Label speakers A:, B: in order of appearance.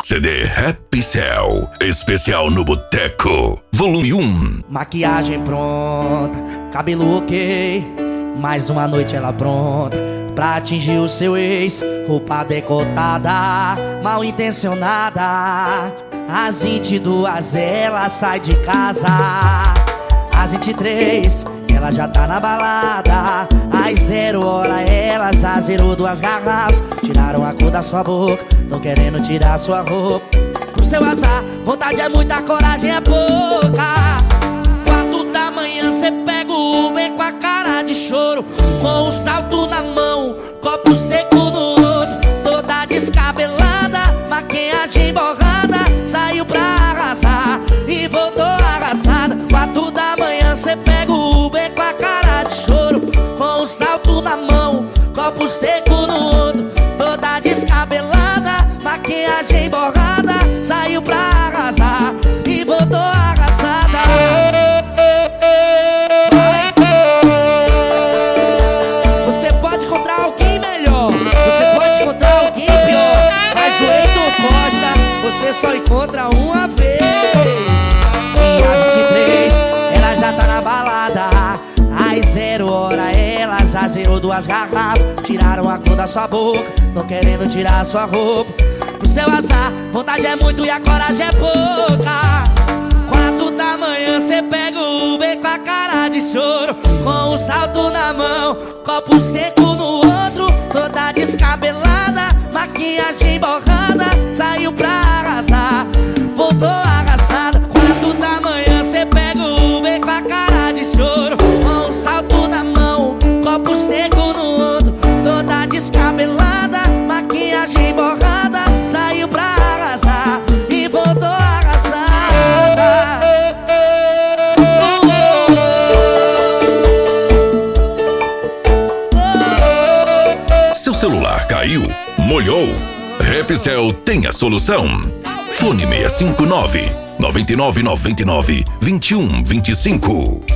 A: CD Happy Cell, especial no Boteco, volume 1.
B: Maquiagem pronta, cabelo ok, mais uma noite ela pronta pra atingir o seu ex. Roupa decotada, mal intencionada. Às 22 ela sai de casa. Às 23 ela já tá na balada. Às 0 hora ela já zerou 2 garrafas. Tiraram a cor da sua boca, tão querendo tirar sua roupa. Pro seu azar, vontade é muita, coragem é pouca. 4 da manhã cê pega o Uber com a cara de choro, com o salto na mão, copo seco no outro. Toda descabelada, maquiagem borrada, saiu pra arrasar e voltou arrasada. 4 da manhã cê pega o Uber com a cara de choro, com o salto na mão, copo seco no outro. Toda descabelada, maquiagem borrada, saiu pra arrasar e voltou arrasada. Você pode encontrar alguém melhor, você pode encontrar alguém pior, mas o Heitor Costa você só encontra uma vez. E às 23 ela já tá na balada. Às 0 hora ela já zerou 2 garrafas. Tiraram a cor da sua boca, tão querendo tirar a sua roupa. Pro seu azar, vontade é muito e a coragem é pouca. 4 da manhã cê pega o Uber com a cara de choro, com o salto na mão, copo seco no outro. Toda descabelada, maquiagem borrada, saiu pra arrasar, voltou arrasada. 4 da manhã cê pega o Uber com a cara de choro, com o salto na mão, copo seco no outro. Toda descabelada, maquiagem borrada, saiu pra arrasar e voltou arrasada.
A: Seu celular caiu, molhou? Happy Cell tem a solução. Fone 659 9999 2125.